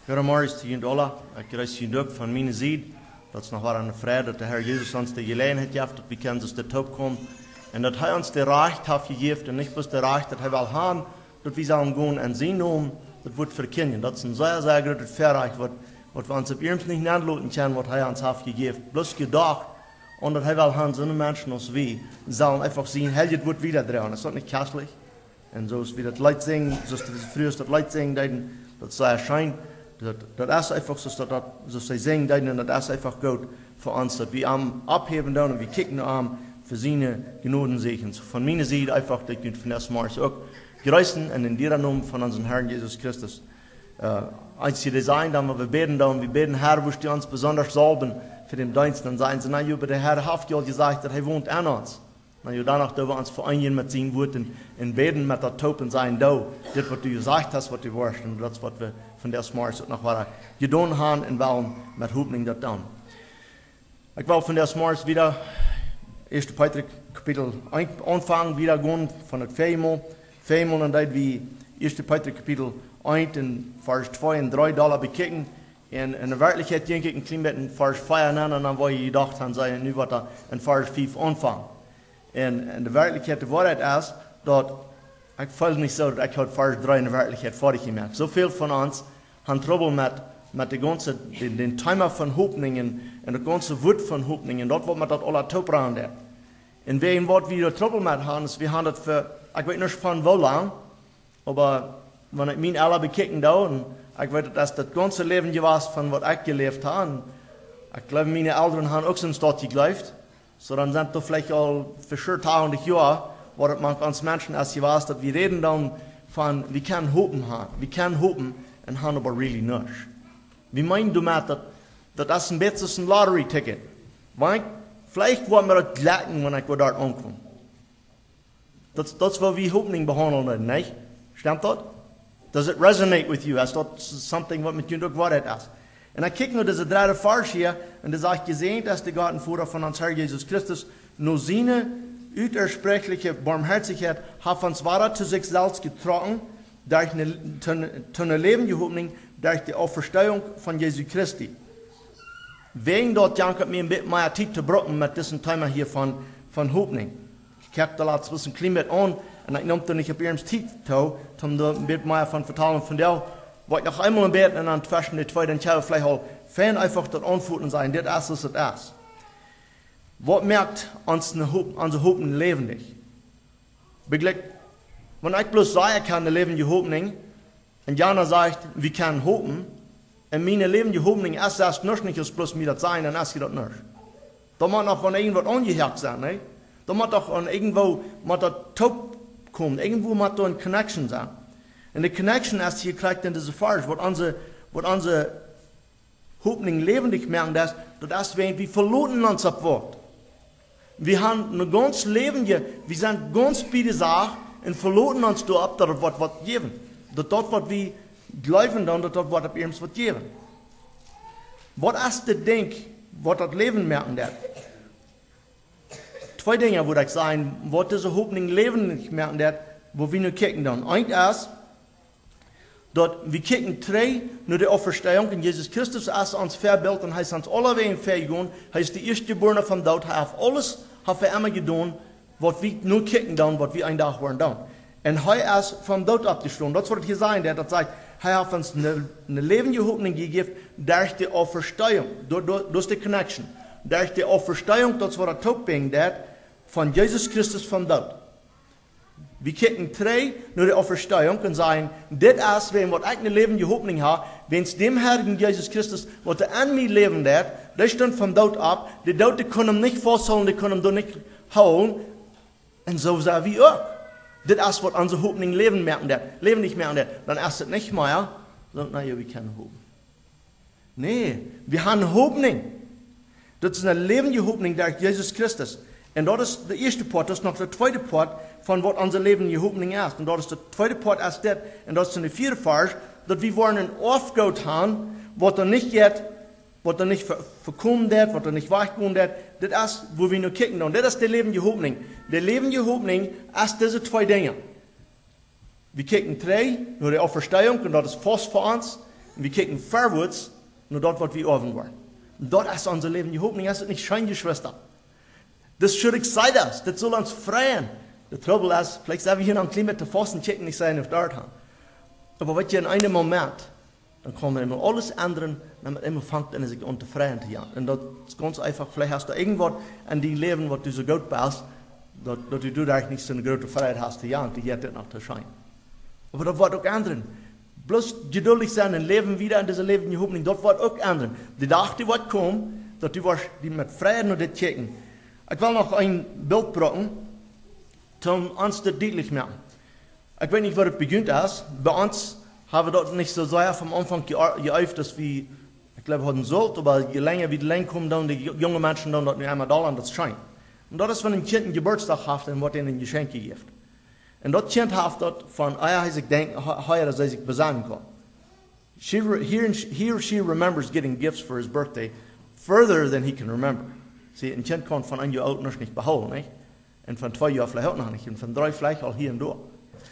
Goedemorgen te jullie allen. Ik krijg je ook van mijn zijde. Dat is nog wel een vrede dat de Heer Jezus ons de gelegenheid geeft dat we kunnen dus de top komen. En dat Hij ons de recht heeft gegeven en niet bloß de recht dat Hij wil hebben, dat we zullen gaan en zijn naam, dat wordt verkennen. Dat is een zeer, zeer groot verrecht, wat we ons op eerst niet nalaten kunnen, wat Hij ons heeft gegeven. Bloß gedacht, en dat Hij wil hebben, zo'n mensen als wij, zullen einfach zien, het wordt wieder drehen. Is dat niet christelijk? En zoals we dat Leid zingen, zoals we vroeger dat Leid zingen, dat zij erscheint. Dat is einfach so, dass sie singen, und das ist einfach gut für uns, dass wir am abheben und wir kicken am für seine Gnadensegen. Von meiner Seite einfach, dass ich von das Mars auch grüßen und in der Namen von unserem Herrn Jesus Christus. Als sie sein, dann wir beten, Herr, wo die uns besonders salben für den Dienst, dann sagen sie, na, über der Herr hat ja gesagt, dass er wohnt an uns. Na, danach, da wir uns vereinigen mit seinen Worten und beten mit der Taufe und sein, da, das, was du gesagt hast, was du warst, und das, was wir von der Smart noch weiter getan haben und wollen mit Hoffnung das tun. Ich will von der Smart wieder 1. Petrus Kapitel 1 anfangen, wieder gehen von der Viermal und dann wie 1. Petrus Kapitel 1 in Vers 2 und 3 Dollar bekicken. Und in der Wirklichkeit denke ich ein klein bisschen Vers 4 an, und dann war ich gedacht, dann sei ich nu was da in Vers 5 anfangen. Und in der Wirklichkeit war das ist, dass ich fühle nicht so, dass ich heute Vers 3 in der Wirklichkeit fertig gemacht. So viel von uns haben Trouble mit den Timer von Hoffnungen und der ganze Wut von Hoffnungen. Dort wird man das alle topbrauen. Und wegen was wir Trouble mit haben, ist, wir haben das für, ich weiß nicht von wo lang, aber wenn ich mich alle bekicken da, und ich weiß, dass das ganze Leben gewesen von was ich gelebt habe. Ich glaube, meine Eltern haben auch so ein Stadt gelebt. So dann sind doch vielleicht all für schon tausende Jahre, wo das man als Menschen als ich weiß, dass wir reden dann von, wir können hoffen haben. Wir können hoffen und haben aber really nicht. Wie meinst du mit, das ist ein bisschen ein Lottery-Ticket? Weil vielleicht wollen wir das glatten, wenn ich dort ankomme. Das ist, was wir Hoffnung behandeln, nicht? Stimmt das? Does it resonate with you? Is that something wat met je ook wat is? En ik kijk naar deze derde vers hier, en dan zegt gezegend is de Godenvoerder van ons Herr Jesus Christus, nur seine uitersprechliche Barmherzigkeit hat uns wahrer zu sich selbst getragen, durch eine Lebenshoffnung, durch die Auferstehung von Jesu Christi. Wegen dort jankert mir ein bisschen mehr Zeit zu brauchen mit diesem Thema hier von Hoffnung. Ich kijk da laatst ein bisschen klein mit an, und ich nehme da nicht auf ihrem Zeit zu, um da ein bisschen mehr von vertalen von der. Wollte noch einmal im Bett und dann zwischen die zwei, dann kann ich vielleicht auch fan einfach das Antworten sein, das ist, was das ist. Was merkt unsere Hoffnung lebendig? Begleich, wenn ich bloß sagen kann, der lebende Hoffnung, und Jana sagt, wir können hoffen, und meine lebende Hoffnung ist das nicht, ist bloß mir das sein, dann ist das nicht. Da muss noch von irgendwas angehört sein, ne? Da muss doch an irgendwo, das Top kommen, irgendwo muss da eine Connection sein. Und die Connection ist hier gleich in diese Vers, was unsere Hoffnung lebendig merken, das ist, wenn wir verloren uns ab Wort. Wir haben ein ganzes Leben hier, wir sind ganz bei der Sache und verloren uns da ab, dass was geben. Dort, was wir glauben, dann, dort, was ab uns was geben. Was ist das Ding, was das Leben merken das? Zwei Dinge würde ich sagen, was diese Hoffnung lebendig merken das, wo wir nur kicken dann. Eins ist, dat wir kicken drei nur die Auferstehung in Jesus Christus als uns Vorbild und heißt uns alle wegen vergegangen, heißt die Erstgeborene vom Tod, er hat alles, hat er immer getan, was wir nur kicken dann, was wir ein Tag waren dann. Und er ist vom Tod abgestanden. Das wird hier sein, der sagt, er hat uns eine lebende Hoffnung gegeben durch die Auferstehung, durch die Connection. Durch die Auferstehung, das war der Todbing, von Jesus Christus vom Tod. Wir kicken drei nur die Auferstehung und sagen, das ist, wenn wir eine lebende Hoffnung haben, wenn es dem Herrn Jesus Christus, was er an mir leben wird, der stimmt vom Tod ab, die Tote können nicht festhalten, die können ihn nicht holen, und so sagen wir auch. Das ist, was unsere Hoffnung leben nicht merken, dann ist es nicht mehr, sondern, naja, wir können hoffen. Nee, wir haben Hoffnung. Das ist eine lebende Hoffnung durch Jesus Christus. Und das ist der erste Part, das ist noch der zweite Part von was unser Leben in Hoffnung ist. Und das ist der zweite Part ist das, und das ist in der vierte Vers, dass wir wollen ein Aufgaut haben, was dann nicht geht, was dann nicht verkommen wird, was dann nicht weichgehen wird. Das ist, wo wir nur kicken. Und das ist der lebende Hoffnung. Der lebende Hoffnung ist diese zwei Dinge. Wir kicken drei, nur die Auferstehung, und das ist fast für uns. Und wir kicken vorwärts, nur dort, was wir oben waren. Und dort ist unser Leben die Hoffnung, ist es nicht schein, Geschwister. Das schuldig sei das soll uns freien. Der Trouble ist, vielleicht sagen wir hier noch ein bisschen mit der Pfosten checken, nicht sein auf dort haben. Aber was in einem Moment, dann kommen immer alles andere, dann immer fängt an, sich unter freien zu jagen. Und das ist ganz einfach, vielleicht hast du irgendwas an dein Leben, was du so gut bist, dass du da nicht so eine große Freiheit hast zu jagen, die jetzt noch zu scheinen. Aber das wird auch anderen. Bloß geduldig sein und leben wieder in diesem Leben, die Hoffnung, das wird auch anderen. Die Tag, die wird kommen, dass die mit Freiheit noch das checken. Ich will noch ein Bild bringen, um uns das deutlich machen. Ich weiß nicht, wo das beginnt ist. Bei uns haben wir dort nicht so sehr vom Anfang geäuft, dass wir, ich glaube, haben sollten, aber je länger wie die Länge kommen, dann die jungen Menschen dann dort nicht einmal da an das scheint. Und das ist, wenn ein Kind einen Geburtstag hat, dann wird ihnen ein Geschenk gegeben. Und das Kind hat dort von, ich denke, heuer, dass er sich besagen kann. He or she remembers getting gifts for his birthday further than he can remember. Sie, ein Kind kann von einem Jahr alt noch nicht behalten, nicht? Und von 2 Jahren vielleicht auch noch nicht. Und von 3 vielleicht auch hier und da.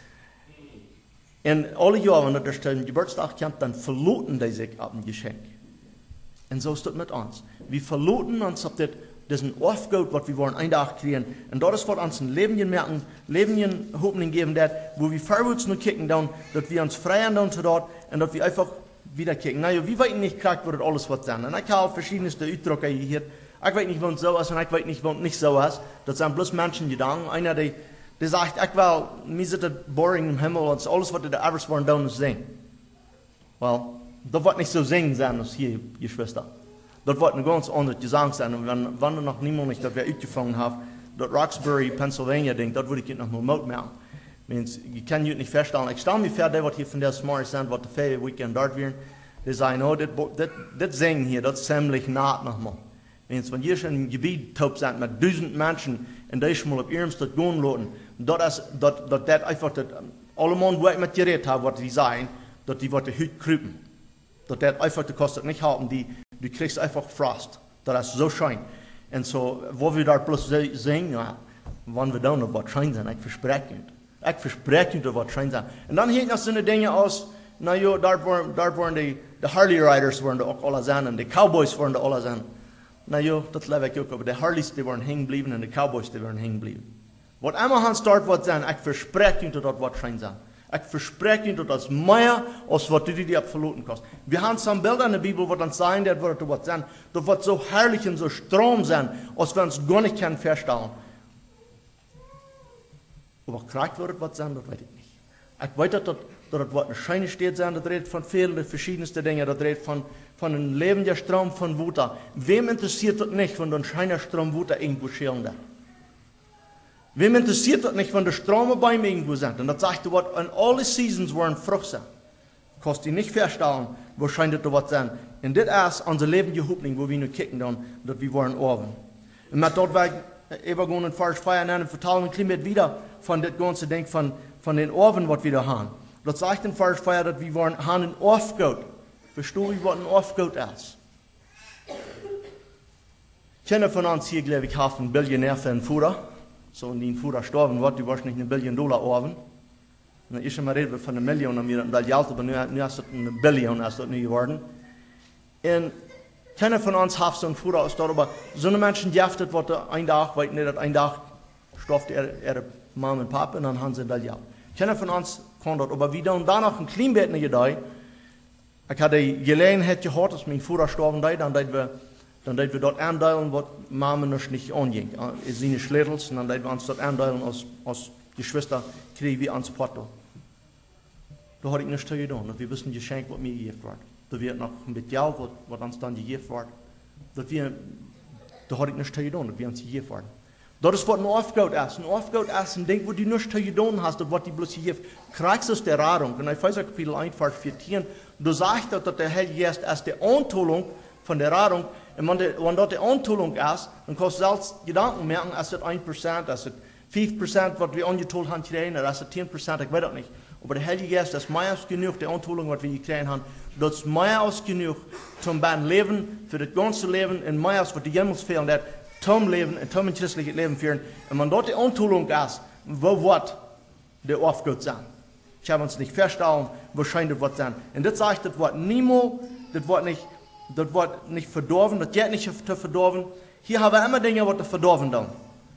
Und alle Jahre, wenn das ein Geburtstag kommt, dann verloten die sich ab ein Geschenk. Und so ist das mit uns. Wir verloten uns ab diesen Aufgabe, was wir wollen, einen Tag kriegen. Und das ist, was uns ein Leben merken, Leben Hoffnung geben wird, wo wir vorwärts nur kicken, dass wir uns freien dann zu dort und dass wir einfach wieder kicken. Naja, wir wissen nicht, wo das alles was sein. Und ich habe verschiedenste Ausdrücke hier. Ich weiß nicht, wo es so ist und ich weiß nicht, wo es nicht so ist. Das sind bloß Menschen gedanken. Einer, der sagt, mir ist das boring im Himmel und alles, was der Arbeit wollen, dann ist singen. Well, das wird nicht so singen sein, als hier, ihr Schwester. Das wird eine ganz andere Gesang sein. Und wenn noch niemand nicht, dass wir angefangen haben, das Roxbury, Pennsylvania Ding, das würde ich noch mal Mut machen. Ich kann es nicht feststellen. Ich stelle mir vor, der, was hier von der Smart sind, was der Ferien Weekend dort werden, die sagen, oh, das Singen hier, das ist ziemlich naht nochmal. Wenn ihr schon im Gebiet taub seid mit 1000 Menschen, und die schon mal auf ihrem Stadt gehen lassen, dass einfach alle Mann, die mit geredet haben, was die sagen, dass die Worte Hüt krüpen. Dass das einfach, die kostet nicht halten, du kriegst einfach Frost. Das ist so schön. Und so, wo wir da bloß singen, ja, wann wir da noch was schön sein, ich verspreche euch, dass was schön sein. Und dann hielt noch so eine Dinge aus, na ja, da waren die Harley Riders, waren da auch alle sein, und die Cowboys waren da alle sein. Na ja, das lebe ich auch, aber die Harleys, die waren hängen geblieben, und die Cowboys, die waren hängen geblieben. Was einmal han start wird sein, ich verspreche euch, dass das was schön sein. Ich verspreche euch, dass das mehr, als was du dir verloren kannst. Wir haben so ein Bild in der Bibel, wo dann sein wird, was das sein. Das wird so herrlich und so Strom sein, als wir uns gar nicht können feststellen. Aber kriegt wird das was sein, das weiß ich nicht. Ich weiß, dass das wird eine schöne Stadt sein, das redet von vielen verschiedensten Dingen, das redet von einem lebenden Strom von Wasser. Wem interessiert das nicht, wenn ein schöner Strom Wasser irgendwo schälen wird? Wem interessiert das nicht, wenn die Ströme bei mir irgendwo sind? Und das sagt, was in alle Seasons waren Frucht sein. Kannst du nicht feststellen, wo scheint das was sein. Und das ist unser Leben die Hoffnung, wo wir nur kicken, dass wir waren oben. Und mit dort war ich übergehen in Vers 5 und vertalen ein bisschen wieder von das ganze Ding von den Oben, was wir da haben. Das sagt in Vers 5, dass wir waren, haben ein Aufgott. Verstehe ich, was ein Aufgott ist? Keiner von uns hier, glaube ich, hat einen Billionär für einen Führer. So, und die Führer gestorben wird, die wahrscheinlich $1 Billion oben. Und ich immer reden von 1 Million, und wir das Geld, aber nu ist das 1 Billion, ist das nie geworden. Und keiner von uns hat so einen Führer aus dort, aber so eine Menschen jaftet, was ein Tag, weil nicht, ein Tag stofft ihre Mama und Papa, und dann haben sie das Geld. Keiner von uns kann das, aber wir dann danach ein Kleinbett nicht da. Ich hatte die Gelegenheit gehabt, dass mein Führer gestorben ist, dann wir dort andeilen, was Mama noch nicht anging. Es sind Schlädels, und dann wir uns dort andeilen, als Geschwister kriegen wir ans Porto. Da hatte ich nichts zu tun. Wir wissen ein Geschenk, was mir gegeben wird. Da wird noch ein bisschen Geld, was uns dann gegeben wird. Da hatte ich nichts zu tun, das wir uns gegeben werden. Das ist, was ein Aufgabe ist. Ein Aufgabe ist ein Ding, wo du nichts zu tun hast, und was die bloß gegeben kriegst du aus der Radung. Und in Epheser Kapitel 1, Vers 14, du sagst, dass der Heilige Geist als die Antollung von der Radung. Und wenn das die Antollung ist, dann kannst du selbst Gedanken merken, ist das 1%, ist das 5%, was wir angetollt haben, oder ist das 10%, ich weiß das nicht. Aber der Heilige Geist ist mehr als genug, die Antollung, was wir gekriegt haben, das ist mehr als genug zum Leben, für das ganze Leben, und mehr als was die jemals fehlen, das zum Leben, und zum christlichen Leben führen. Und wenn dort die Antollung ist, wo wird der Aufgott sein? kann uns nicht feststellen, wahrscheinlich das wird sein. Und das sagt, das wird niemals, das wird nicht verdorben, das geht nicht zu verdorben. Hier haben wir immer Dinge, die verdorben dann.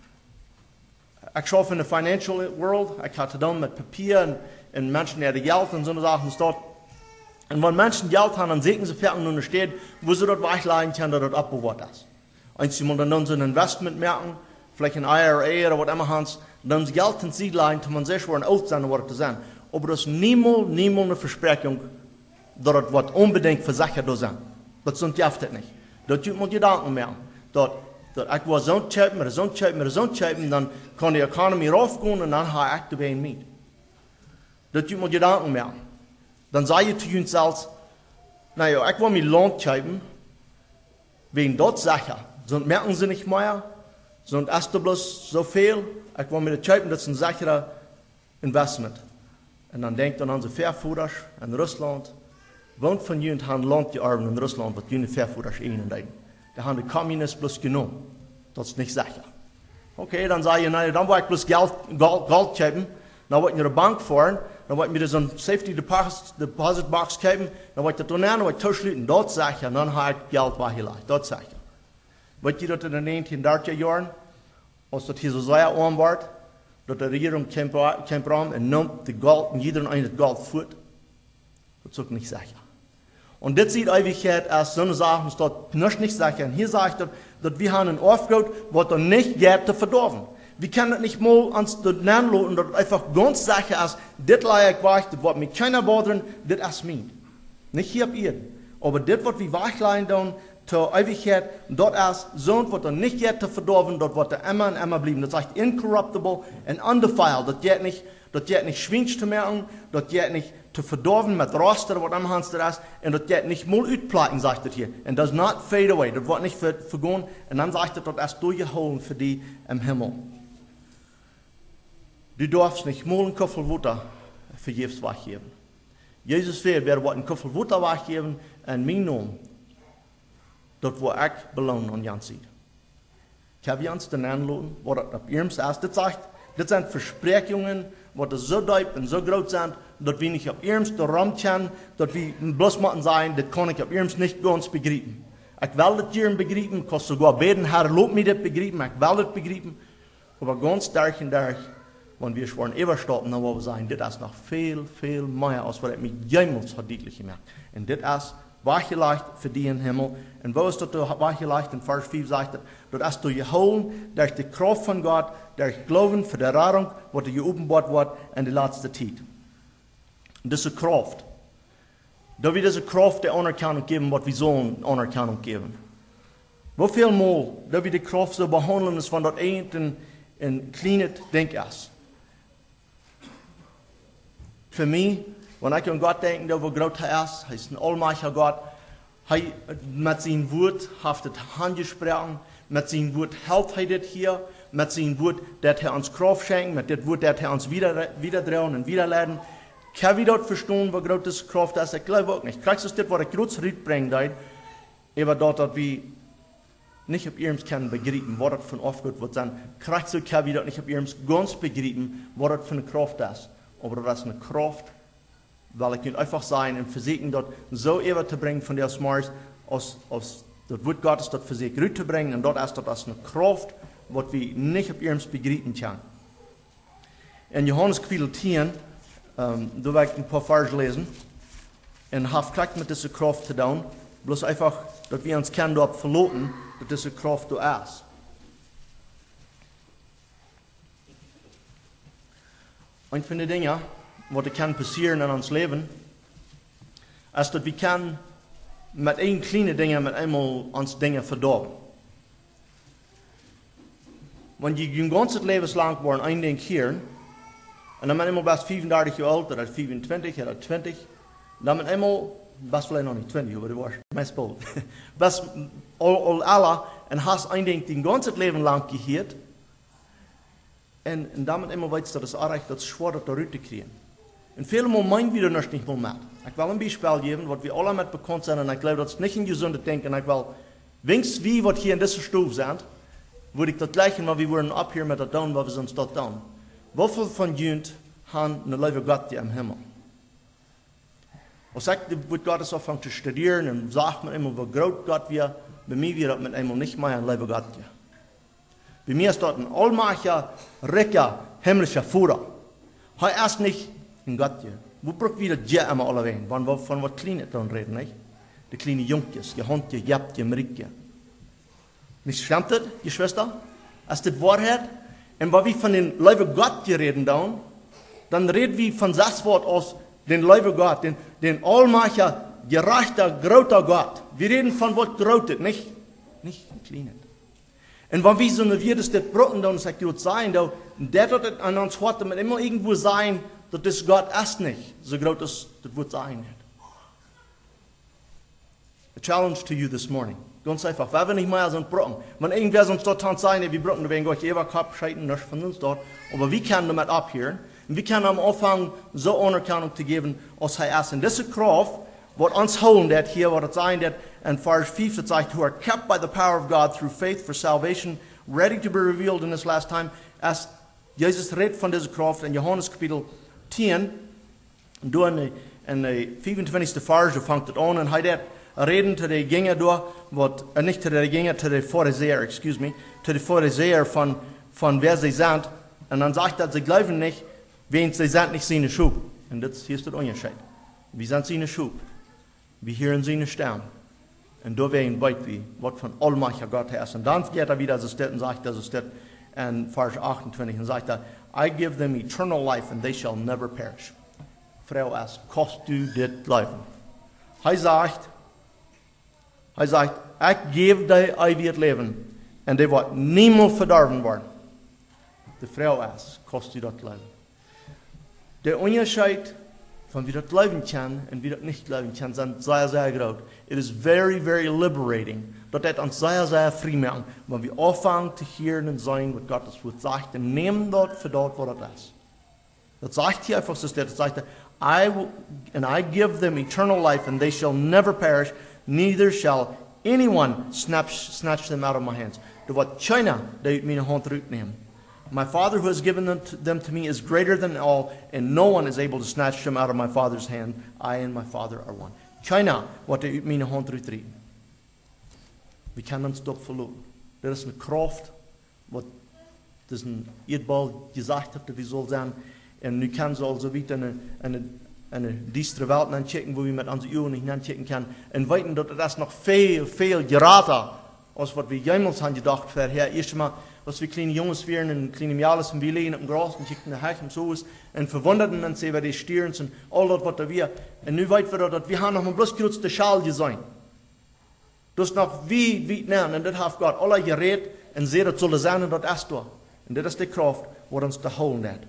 Ich arbeite in der Financial World, ich hatte dann mit Papier und Menschen, die Geld und so Sachen dort. Und wenn Menschen Geld haben, dann sehen sie fertig und steht, wo sie dort weglegen können, dass das abbewahrt ist. Und sie müssen dann so ein Investment merken, vielleicht ein IRA oder was immer haben, dann das Geld in sie legen, dass man sich schon alt sein wird zu sein. Aber das ist niemals eine Versprechung, dass das wird unbedingt versichert sein. Das sind das nicht. Das tut man Gedanken mehr. Dass ich will so schäppen, dann kann die Ökonomie raufgehen und dann habe ich dabei mit. Das tut man Gedanken mehr. Dann sage ich zu uns selbst, naja, ich will mir Land schäppen, wegen dort sicher. Sonst merken sie nicht mehr, sonst erst bloß so viel. Ich will mir das schäppen, das ist ein sicherer Investment. Und dann denkt an unsere Verführer in Russland. Wohnt von jenen haben Land gearbeitet in Russland, was jene Verführer ihnen denken. Da haben die Kommunisten bloß genommen. Das ist nicht sicher. Okay, dann sage ich, nein, dann will ich bloß Geld schäppen. Dann will ich in die Bank fahren. Dann will ich mir so ein Safety Deposit Box geben. Dann will ich das tun, dann will ich durchschließen. Dort sicher. Und dann habe ich Geld weggelassen. Dort sicher. Weißt du, dass in den 1930er Jahren, als das hier so sehr arm war, dass die Regierung kommt ran und nimmt das Geld und jeder ein das Geld fort? Das ist auch nicht sicher. Und das sieht Ewigkeit als so eine Sache, das ist nicht sicher. Und hier sagt er, dass wir haben ein Aufgabe, was dann nicht geht zu verdorben. Wir können das nicht mal uns nennen lassen, dass einfach ganz sicher ist, das leih ich weg, das wird mich keiner bothern, das ist mein. Nicht hier auf Erden. Aber das, was wir wegleihen dann zur Ewigkeit, das ist so, was dann nicht geht zu verdorben, das wird immer und immer bleiben. Das sagt incorruptible and undefiled. Das geht nicht schwinsch zu merken, das geht nicht zu verdorben mit Rost oder was am Hans das ist, und das geht nicht mal utplatten, sagt das hier. And does not fade away, das wird nicht vergehen, und dann sagt das ist durchgeholt für die im Himmel. Du darfst nicht mal einen Köffel Wasser für Jesus weggeben. Jesus wird einen Köffel Wasser weggeben, in meinem Namen, dort wo ich belohnen an Jans sieht. Ich habe Jans den anlassen, wo das auf ihrem ist. Das sind Versprechungen, die so deep und so groß sind, dass wir nicht auf ihrem darum können, dass wir bloß machen sein, das kann ich auf ihrem nicht ganz begreifen. Ich will das hier begreifen, ich kann sogar beten, Herr, lob mir das begreifen, ich will das begreifen. Aber ganz durch und durch, wenn wir schon überstoppen, dann wollen wir sagen, das ist noch viel, viel mehr, als was ich mir jemals deutlich gemerkt habe. Und das ist weggelegt für die im Himmel. Und wo ist das weggelegt? In Vers 5 sagt er, das ist geholt durch die Kraft von Gott, durch Glauben für die Rettung, was geopenbart wird in der letzten Zeit. Und diese Kraft, da wir diese Kraft der Anerkennung geben, was wir sollen Anerkennung geben. Wie viel Mal, da wir die Kraft so behandeln, ist von dort ein kleines Ding ist. Für mich, wenn ich an Gott denke, der wo groß er ist ein allmächtiger Gott, er mit seinem Wort hat das angesprochen, mit seinem Wort hält er das hier, mit seinem Wort, das er uns Kraft schenkt, mit dem Wort, das er uns wieder drehen und wieder leiden. Kann ich dort verstehen, wo groß das Kraft ist? Ich glaube auch nicht. Kriegst du das, was ich groß rüberbringe, aber dort, dass wir nicht auf ihrem können begreifen, was das für ein Aufgabe wird sein. Kriegst du, kann ich dort nicht auf ihrem ganz begreifen, was das für eine Kraft ist. Aber das ist eine Kraft, weil ich nicht einfach sein und versuchen, dort so über zu bringen von der Smart, aus das Wort Gottes dort für sich rüberzubringen. Und dort ist das eine Kraft, was wir nicht auf ihrem begreifen können. In Johannes Kapitel 10, da werde ich ein paar Verse lesen. Und hat gleich mit dieser Kraft zu tun. Bloß einfach, dass wir uns kennen dort verloten, dass diese Kraft da ist. Und von den Dingen, was kann passieren in uns Leben, ist, dass wir können mit ein kleinen Dingen mit einmal uns Dinge verdorben. Wenn die ein ganzes Leben lang waren, ein Ding hier, und dann einmal bis 35 Jahre alt, oder 25, oder 20, dann einmal, bis vielleicht noch nicht 20, aber du warst mein Sport. Bis alle, und hast ein Ding den ganzen Leben lang gehört, und damit immer weißt du, dass es erreicht, dass es schwer ist, da raus zu kriegen. Und viele Mal meinen wir das nicht mal mit. Ich will ein Beispiel geben, was wir alle mit bekannt sind, und ich glaube, das ist nicht ein gesundes Denken. Ich will, wenigstens wie, was hier in dieser Stufe sind, würde ich das gleiche, weil wir wurden ab hier mit der Down, weil wir sonst dort down. Wie viele von Jünd haben eine Liebe Gott im Himmel. Und sagt, wird Gott es anfangen zu studieren und sagt man immer, wo groß Gott wir, bei mir wird das mit einmal nicht mehr ein Liebe Gott. Bei mir ist dort ein allmächtiger, reicher, himmlischer Vater. Er erst nicht in Gott. Wo braucht wieder die immer alle wehen? Von was Kleines dann reden, nicht? Die kleine Junkies, die Hundje, Japt, die Merike. Nicht stimmt das, die Schwester? Ist das Wahrheit? Und wenn wir von den Liebe Gott reden, dann reden wir von das Wort aus, den Liebe Gott, den allmächtiger, gerechter, großer Gott. Wir reden von was Großes, nicht Kleines. Und wenn wir so eine Wirdes das brauchen, dann sagt Gott sein, der wird an uns heute mit immer irgendwo sein, dass das Gott erst nicht so groß ist, das wird sein. A challenge to you this morning. Ganz einfach, weil wir nicht mehr sind brauchen. Wenn irgendwer uns dort sein, wir brauchen, wegen Gott, jeder Kopf scheiden, nicht von uns dort. Aber wir können damit abhören. Und wir können am Anfang so Anerkennung zu geben, als er erst in diese Kraft, was uns holen, that hier, was es sein, that in Vers 5 it sagt, who are kept by the power of God through faith for salvation, ready to be revealed in this last time. Als Jesus redet von dieser Kraft in Johannes Kapitel 10, und du in der 25. Vers, du fängt es an, und er reden zu den Gänger durch, nicht zu den Gänger, zu den Pharisäer, excuse me, zu den Pharisäer von wer sie sind. Und dann sagt er, sie glauben nicht, wen sie sind nicht seine Schub. Und das hier ist der Unterschied. Wir sind seine Schub. Wir hören seine Stimme. Und da werden weit wie, was von allmächtiger Gott ist. Und dann geht er wieder, so steht und sagt, das steht in Vers 28, und sagt er, I give them eternal life and they shall never perish. Frau, es kostet du das Leben. Er sagt, ich gebe dir ewiges Leben und die wird niemals verdorben werden. Die Frau ist, kostet das Leben. Der Unterschied von wie das leben kann und wie das nicht leben kann, sind sehr, sehr groß. It is very, very liberating. Das uns sehr, sehr frei machen, wenn wir anfangen zu hören und sagen, was Gottes Wort sagt, und nehmen dort für dort, wo das ist. Das sagt hier einfach so, das sagt, I give them eternal life and they shall never perish, neither shall anyone snatch them out of my hands. Det var China det ut mina hand utnehmen. My Father who has given them to me is greater than all, and no one is able to snatch them out of my Father's hand. I and my Father are one. China wat det ut mina hand utnehmen. Vi kan inte stå förloren. Det är en kraft vad det är en edbal gesagt hat, vi soll sein. Und nu kan så also wieder eine distre Welt anchecken, wo wir mit unseren Ohren nicht anchecken können. Und weiten, dass das noch viel, viel gerater als was wir jemals haben gedacht für Herr. Erst einmal, was wir kleine Jungs wären und kleine Mädels und wir liegen auf dem Gras und schicken nach und so ist und verwunderten und sehen, wer die Stirn und all das, was da wir. Und nu weit wir dass wir haben noch mal bloß kurz der Schal gesehen. Das ist noch wie nehmen und das hat Gott alle geredet und sehr das soll sein und das ist da. Und das ist die Kraft, wo uns zu holen hat.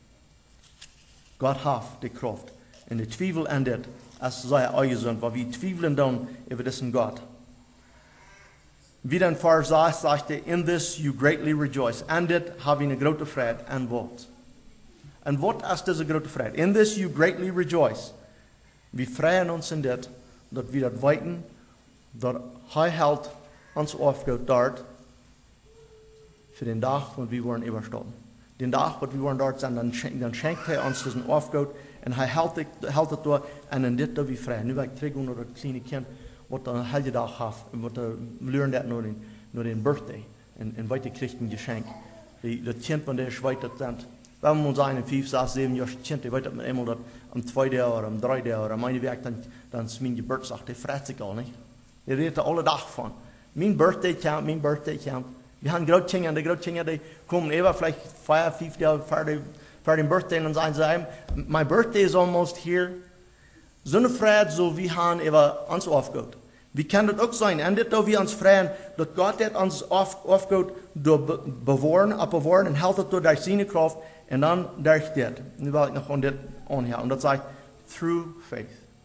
Gott hat die Kraft. Und die Zweifel endet, als sei eigen sind, weil wir zweifeln dann über diesen Gott. Wieder in Vers 6 sagt er, in this you greatly rejoice. Endet habe ich eine große Freude. Und was? Und was ist diese große Freude? In this you greatly rejoice. Wir freuen uns in das, dass wir das weiten, dass er hält uns aufgeht dort für den Tag, wo wir wollen überstehen. Den Tag, wo wir wollen dort sein, dann schenkt er uns diesen Aufgeht und er hält es dort und in das da wir frei. Nu weil ich träge unter das kleine Kind, was dann einen halben Tag hat und was lernt das nur den Birthday und weiter kriegt ein Geschenk. Das Kind, wenn der schweitert sind, wenn wir sagen, in 5, 6, 7 Jahren Kind, der weitert mit einmal das am 2. oder am 3. oder meine Werk, dann ist mein Geburtstag, der freut sich auch nicht. Der redet alle Tag von. Mein Birthday count. Wir haben Großkinder, die Großkinder, die kommen immer vielleicht 4, 5 Jahre vor dem Birthday und dann sagen sie, my birthday is almost here. So eine Freude, so wie haben über uns aufgeht. Wie kann das auch sein? Und das, wir uns freuen, dass Gott das uns aufgeht, bewahren und hält das durch seine Kraft und dann durch das. Nu will ich noch an das anhören. Und das sagt, through faith.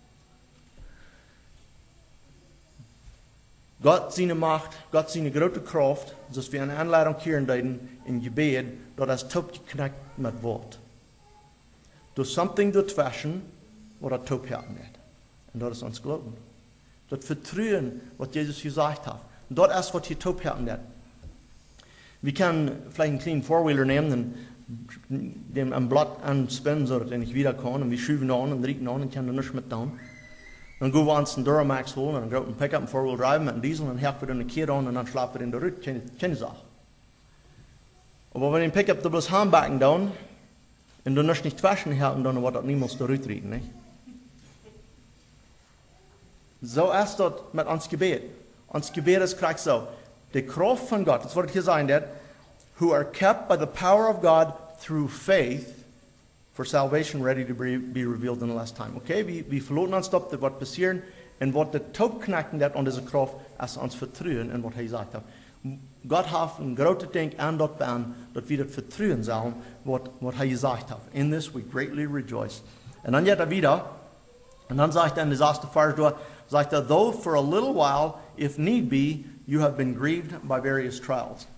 Gott seine Macht, Gott seine große Kraft, dass wir eine Anleitung hören in Gebet, dass das top geknackt mit Wort. Durch something dazwischen, wo das top halten wird. Und das ist uns Glauben. Das Vertrauen, was Jesus gesagt hat. Und das ist, was hier top halten wird. Wir können vielleicht einen kleinen Vorwheeler nehmen, dem ein Blatt anspinnen, so dass er nicht wieder kann. Und wir schieben an und riechen an und können nichts mit tun. Dann gehen wir uns einen Duramax holen und einen großen Pickup, einen Four-Wheel Drive mit einem Diesel, und dann hacken wir den Kehr an und dann schlafen wir in der Rück. Keine Sache. Aber wenn den Pickup da bloß heimbacken dann, und du nicht waschen hacken, dann wird das niemals da rüberreden, nicht? So ist das mit uns Gebet. Uns Gebet ist gleich so. Die Kraft von Gott, das wird hier sein, that who are kept by the power of God through faith for salvation ready to be revealed in the last time. Okay, wir verloren uns dort, das wird passieren, und was der Taub knacken dat an diese Kraft, als uns vertrauen in was er gesagt hat. Gott hat ein großes Ding an dort bean, dass wir das vertrauen sollen, was er gesagt hat. In this we greatly rejoice. Und dann geht er wieder, und dann sagt er in der ersten Vers dort, sagt er, though for a little while, if need be, you have been grieved by various trials.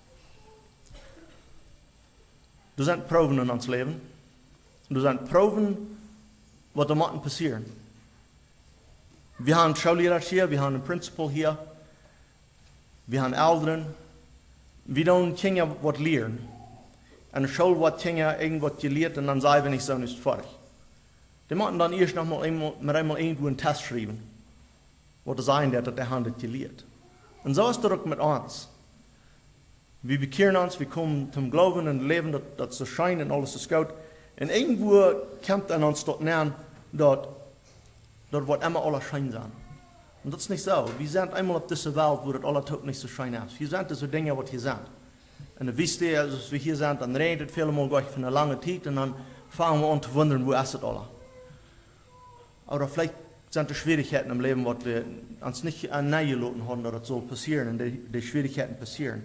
Du sind Proben in ons Leben. Du sind Proben, was da müssen passieren. Wir haben Schullehrer hier, wir haben ein Principal hier, wir haben Eltern. Wir don't Kinder was lernen. Und Schule was Kinder irgendwas gelehrt und dann sagen wir nicht so nicht fertig. Die müssen dann erst noch mal einmal irgendwo einen Test schreiben, wo das sein wird, dass der Hand gelehrt. Und so ist das auch mit uns. Wir bekehren uns, wir kommen zum Glauben und Leben, das so scheint und alles ist gut. Und irgendwo kommt an uns dort näher, dort wird immer alles schein sein. Und das ist nicht so. Wir sind einmal auf dieser Welt, wo das alles tot nicht so schein ist. Wir sind so Dinge, was hier sind. Und dann wisst ihr, als wir hier sind, dann regnet es vielmal gleich für eine lange Zeit und dann fangen wir an zu wundern, wo ist das alles. Aber vielleicht sind es Schwierigkeiten im Leben, was wir uns nicht angelassen haben, dass das soll passieren und die Schwierigkeiten passieren.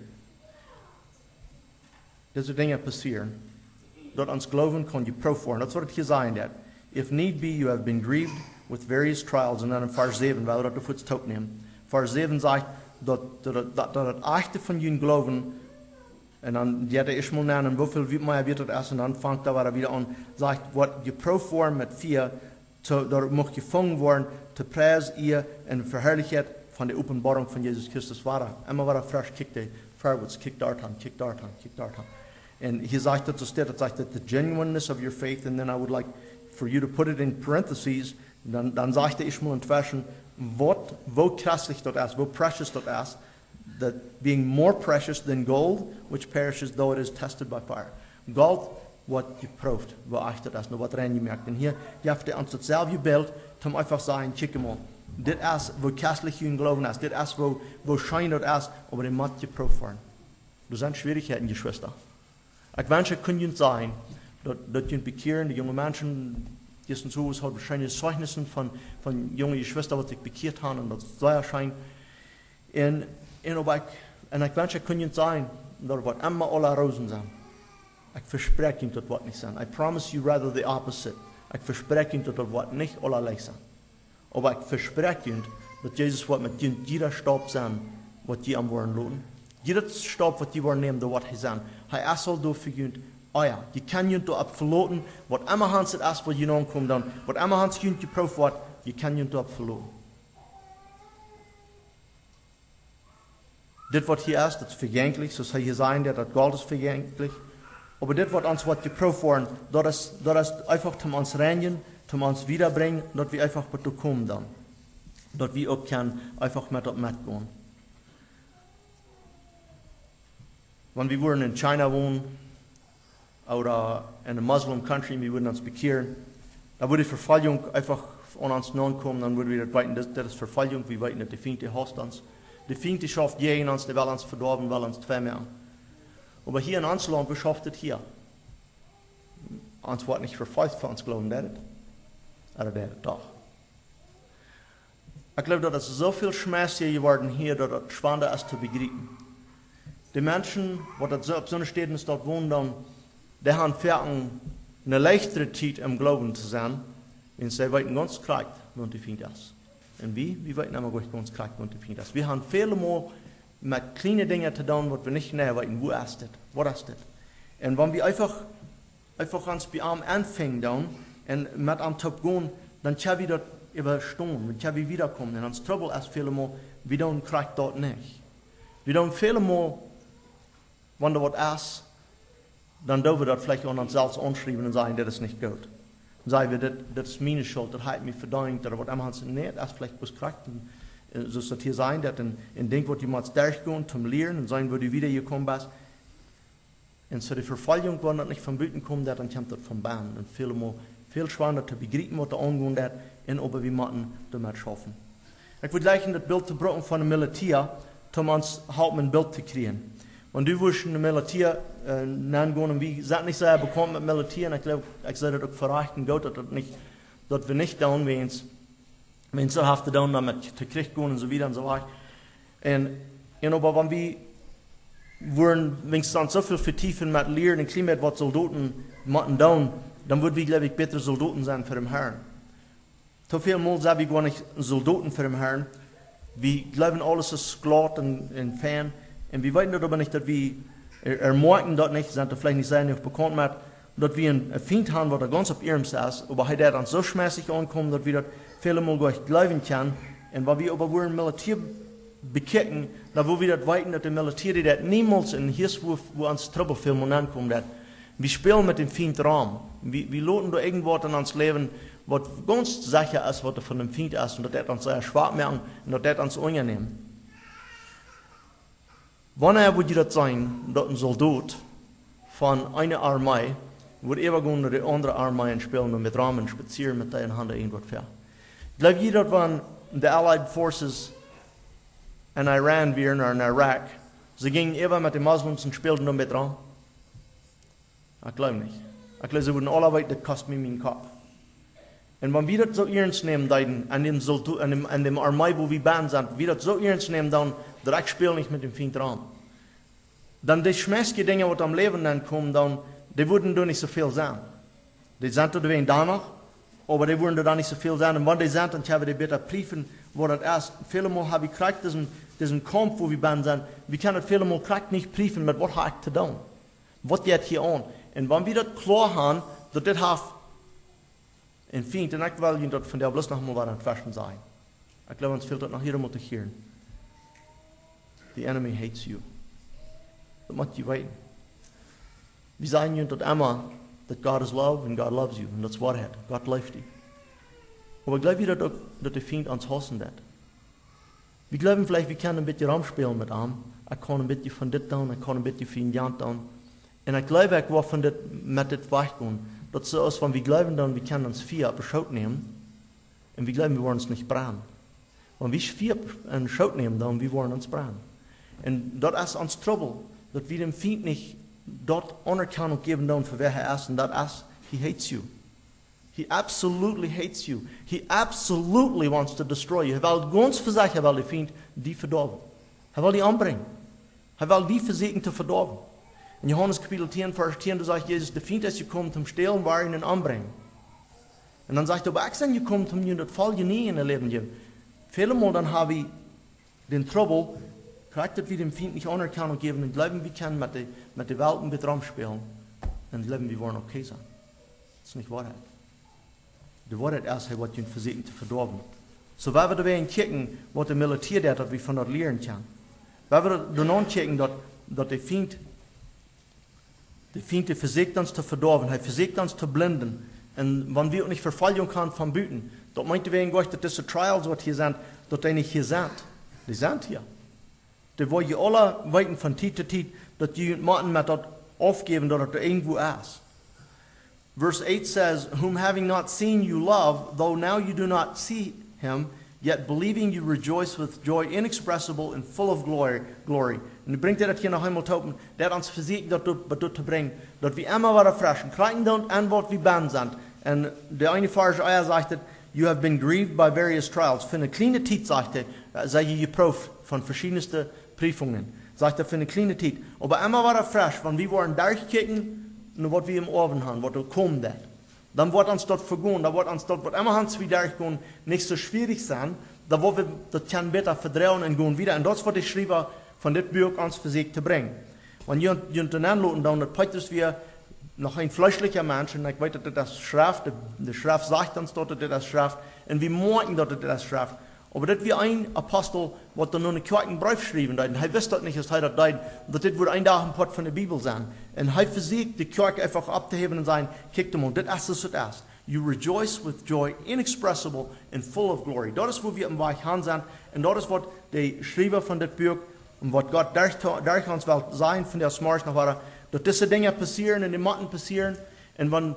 Diese Dinge passieren. Dort uns Glauben kann je profahren. Das wird hier sein, that if need be, you have been grieved with various trials. Und dann in Vers 7, weil wir das auf Taup nehmen. Vers 7 sagt, dass das Echte von ihnen glauben, und dann die hat er erst mal nennen, wieviel wird das erst, und dann fängt er wieder an, sagt, was je profahren mit vier, dort muss gefangen werden, zu preis ihr in Verherrlichkeit von der Offenbarung von Jesus Christus war. Immer war frisch, kickt er vorwärts, kickt dort an, kickt dort an, kickt dort an. And he sagt that the genuineness of your faith, and then I would like for you to put it in parentheses, dann sagt ich mal in Fashion, wo kostlich das ist, wo precious das ist, that being more precious than gold, which perishes though it is tested by fire. Gold, was geprüft, wo echt das ist, was reingemerkt. Und hier, ihr habt uns dasselbe Bild, um einfach sagen, kick mal, das ist, wo kostlich ihr Glauben ist, das ist, wo schein das ist, aber ihr müsst geprüft werden. Das sind Schwierigkeiten, Geschwister. Ich wünsche, können sein, dass ihr bekehren, die jungen Menschen, die sind so, es hat wahrscheinlich Zeugnisse von jungen Geschwistern, die sich bekehrt haben, und das soll erscheinen. Und ich wünsche, können sein, dass wir immer alle Rosen sind. Ich verspreche Ihnen, das wird nicht sein. I promise you rather the opposite. Ich verspreche Ihnen, das wird nicht alle leicht sein. Aber ich verspreche Ihnen, dass Jesus wird mit jeder Staub sein, was die am Wollen lohnen. Jeder Staub, was die wollen nehmen, da wird er sein. Er soll da für ihn, ja, die kann ihn da abverloten, was immer Hans es ist, was ihn ankommt, dann, was immer Hans ihn geprüft wird, die kann ihn da abverloten. Das, was hier ist, das ist vergänglich, so soll hier sein, das Gold ist vergänglich. Aber das, was uns geprüft worden, das ist einfach zum uns reinigen, zum uns wiederbringen, dass wir einfach bekommen dann. Dass wir auch können, einfach mit mitgehen. Wenn wir in China wohnen oder in einem Muslim Country, wir würden uns bekehren, da würde die Verfolgung einfach an uns kommen, dann würden wir das weiten, das ist Verfolgung, wir weiten, dass die Feinde hasst uns. Die Feinde schafft je in uns, die will uns verdorben, will uns zwei mehr. Aber hier in uns Land, wir schaffen das hier. Uns wird nicht verfolgt für uns glauben, das oder das doch. Ich glaube, dass es so viel Schmerz hier geworden hier, dass es schwer ist zu begreifen. Die Menschen, die auf so einer Städten dort wohnen, die haben eine leichtere Zeit im Glauben zu sein, wenn sie weiten ganz krank, wenn die Feinde ist. Und wir weiten immer ganz krank, wenn die Feinde ist. Wir haben viele Mal mit kleinen Dingen zu tun, was wir nicht näher weiten. Wo ist das? Was ist das? Und wenn wir einfach uns bei ihm anfangen und mit ihm zu gehen, dann können wir das überstehen, dann können wir wiederkommen. Und das Trouble ist viele Mal, wir kriegen dort nicht. Wir viele Mal, wenn da was ist, dann dürfen wir das vielleicht auch uns selbst anschreiben und sagen, das ist nicht gut. Und sagen wir, das ist meine Schuld, das hat mich verdient, oder was immer. Nee, das ist vielleicht was gekriegt. So ist das hier sein, dass in Ding, was jemand durchgehen, zum Lehren und sagen, wo du wieder gekommen bist. Und so die Verfolgung, wenn das nicht von Büten kommt, dann kommt das von Bahn. Und viel schwerer zu begreifen, was da angehen wird, und ob wir machen, damit schaffen. Ich würde gleich das Bild zu brauchen von dem Militär, um uns halt ein Bild zu kriegen. Und du wirst in dem Militär nennen, wie gesagt, nicht sehr bekannt mit Militär, und ich glaube, ich sage das auch verrachten, Gott, dass wir nicht tun, wenn es so hafte tun, damit zu Krieg gehen und so weiter und so weiter. Und aber wenn wir wenn es dann so viel vertiefen mit Lehren und Klima, was Soldaten machen tun, dann würden wir, glaube ich, bessere Soldaten sein für den Herrn. So viel Mal sagen wir gar nicht Soldaten für den Herrn. Wir glauben, alles ist glatt und fern. Und wir wissen aber nicht, dass wir merken das nicht, sind vielleicht nicht sehr nicht bekannt mit, dass wir einen Feind haben, der ganz auf ihrem ist, aber der dann so schmäßig ankommt, dass wir das viele Mal gar nicht glauben können. Und weil wir aber im Militär bekicken, da wo wir das weiten, dass der Militär, die das niemals in hier ist, wo uns Troublefilm ankommt, wir spielen mit dem Feind Raum. Wir lassen da irgendwas in uns Leben, was ganz sicher ist, was von dem Feind ist, und das uns sehr schwach machen, und das uns unangenehm. Wann würde das sein, dass ein Soldat von einer Armee, würde immer gehen nach der anderen Armee spielen und mit Rahmen spazieren, mit der Hand irgendwas für. Glaubt ihr, dass wenn die Allied Forces in Iran wären oder in Irak, sie gingen immer mit den Moslems und spielten nur mit Rahmen? Ich glaube nicht. Ich glaube, sie würden alle weit, das kostet mir meinen Kopf. Und wenn wir das so ernst nehmen, an dem Armee, wo wir Band sind, wir das so ernst nehmen, dann, dass ich spiele nicht mit dem Feind Raum. Dann die schmäßige Dinge, die am Leben dann kommen, dann, die würden da nicht so viel sein. Die sind da wegen danach, aber die würden da nicht so viel sein. Und wenn die sind, dann haben die bitte prüfen, wo das ist. Viele Mal habe ich gekriegt, diesen Kampf, wo wir Band sind, wir können das viele Mal nicht prüfen, mit was habe ich zu tun. Was geht hier an? Und wenn wir das klar haben, dass das hat, in Feind, und ich will das von der bloß noch mal entwaschen sein. Ich glaube, uns fehlt das noch hier mal zu hören. The enemy hates you. Das macht you wait. Wir sagen ihnen das immer, that God is love and God loves you. Und das ist Wahrheit. Gott liebt dich. Aber ich glaube, dass der Feind uns hassen wird. Wir glauben vielleicht, wir können ein bisschen Raum spielen mit ihm. Ich kann ein bisschen von das tun, ich kann ein bisschen von ihm tun. Und ich glaube, ich will von das mit das weggehen. Das so ist, wenn wir glauben, dann wir können uns vier auf Schuld nehmen. Und wir glauben, wir wollen uns nicht brennen. Wenn wir vier in Schuld nehmen, dann wir wollen uns brennen. Und das ist uns Trouble, dass wir dem Feind nicht dort Anerkennung geben dann für wer er ist. Und das ist, he hates you. He absolutely hates you. He absolutely wants to destroy you. Er will ganz für sich, er will den Feind die verdorben. Er will die anbringen. Er will die versuchen zu verdorben. In Johannes Kapitel 10, Vers 10, da sagt Jesus, der Feind ist gekommen zum Stehlen, Wahren und Anbringen. Und dann sagt er, aber ich bin gekommen, um dir das Fall nie in der Leben zu geben. Viele Mal dann habe ich den Trouble, kriegt, dass wir dem Feind nicht Anerkennung geben und glauben, wir können mit der Welt mit Raum spielen. Und glauben, wir wollen okay sein. Das ist nicht Wahrheit. Die Wahrheit ist, er wird ihn versuchen zu verdorben. So, weil wir dabei kicken, was der Militär hat, dass wir von dort lernen können. Weil wir dann kicken, dass der Feind versucht uns zu verdorben, er versucht uns zu blenden. Und wenn wir nicht Verfolgung haben von Büten, dort meint wir eigentlich, dass diese Trials, was hier sind, dass die nicht hier sind. Die sind hier. Die wollen alle weiten von Zeit zu Zeit, dass die jemanden mit dort aufgeben, dass er irgendwo ist. Verse 8 says, whom having not seen you love, though now you do not see him, yet believing you rejoice with joy inexpressible and full of glory. Und ich bringe das hier noch einmal topen, der uns versucht, das zu bringen, dass wir immer wieder freschen, kriegen dann an, was wir band sind. Und der eine Vers sagt, you have been grieved by various trials. Für eine kleine Zeit, sagt sei ihr geprüft von verschiedensten Prüfungen. Sagt für eine kleine Zeit. Aber immer wieder frisch, wenn wir wollen durchkicken, und was wir im Ofen haben, was da kommt, dann wird uns dort vergehen, da wird uns dort, was immer uns wieder durchgehen, nicht so schwierig sein, da wird wir das kann besser verdrehen und gehen wieder. Und das wird ich schreibe, von dem Buch uns versucht zu bringen. Wenn jemand dann anlassen, dann Petrus wir noch ein fleischlicher Mensch, und ich weiß, dass das schreibt, der Schrift sagt uns dort, dass das schreibt, und wir merken dort, dass das schreibt. Aber das wie ein Apostel, was dann noch einen Kirchen Brief schrieben, und er wusste das nicht, dass er das deed, und das wird ein Tag ein Part von der Bibel sein. Und er versucht, die Kirche einfach abzuheben und sagen, kick mal, das ist das. You rejoice with joy inexpressible and full of glory. Das ist, wo wir im Weg hin sind, und das ist, was der Schreiber von dem Buch, und was Gott durch uns will sein, von der Smart nach war, dass diese Dinge passieren und die Matten passieren, und wenn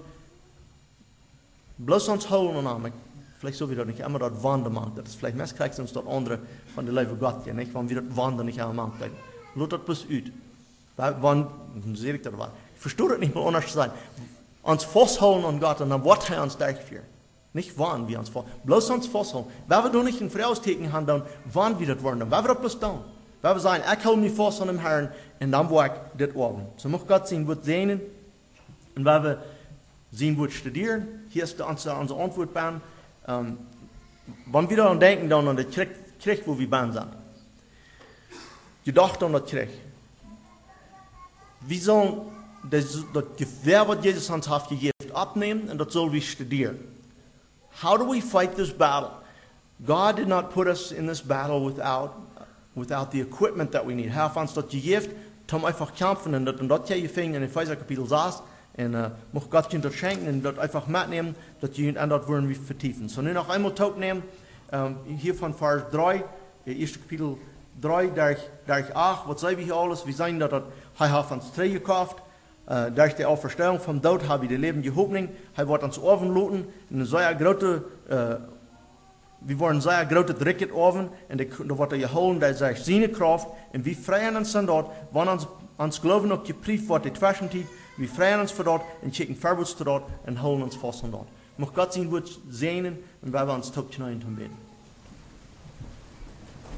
bloß uns holen und an, vielleicht so wie das nicht immer dort wandern machen, das ist vielleicht meist kriegst du uns dort andere von der Liebe Gott, ja, nicht, wenn wir dort wandern nicht einmal machen, lass das bloß aus. Wann, sehe ich das war, ich verstehe das nicht mehr anders zu sein, uns festhalten an Gott und dann wird er uns durchführen. Nicht wann wir uns festhalten, bloß uns festhalten. Wenn wir doch nicht in Voraustecken haben, dann wann wir das wollen, wenn wir das bloß tun. Wenn wir sagen, ich halte mich fest an dem Herrn, und dann will ich das wollen. So muss Gott sehen, wird sehen, und wenn wir sehen, wird studieren, hier ist unsere Antwort bei. Wenn wir daran denken, dann an das Krieg, wo wir bei sind. Gedacht an das Krieg. Wir sollen das Gewehr, was Jesus uns hat gegeben, abnehmen, und das sollen wir studieren. How do we fight this battle? God did not put us in this battle without the equipment that we need. Er hat uns das gegeben, um einfach kämpfen, und das hier gefingen in Epheser Kapitel 6, und muss Gott das schenken und das einfach mitnehmen, dass die und das wollen wir vertiefen. So, nun noch einmal Tag nehmen, hier von Vers 3, 1. Kapitel 3, durch 8, was sagen wir hier alles? Wir sagen, dass er hat uns drei gekauft, durch die Auferstehung vom Tod habe ich das Leben gehoben, er wird uns offen lassen, in so einer großen, wir wollen so eine große Dreck offen, und da wird er geholt, da ist seine Kraft, und wir freuen uns dann dort, wenn uns Glauben noch geprüft wird, die Zwischenzeit, wir freuen uns für dort und schicken vorwärts zu dort und holen uns fast von dort. Mag Gott sein Wort sehen und wir uns top hinein beten.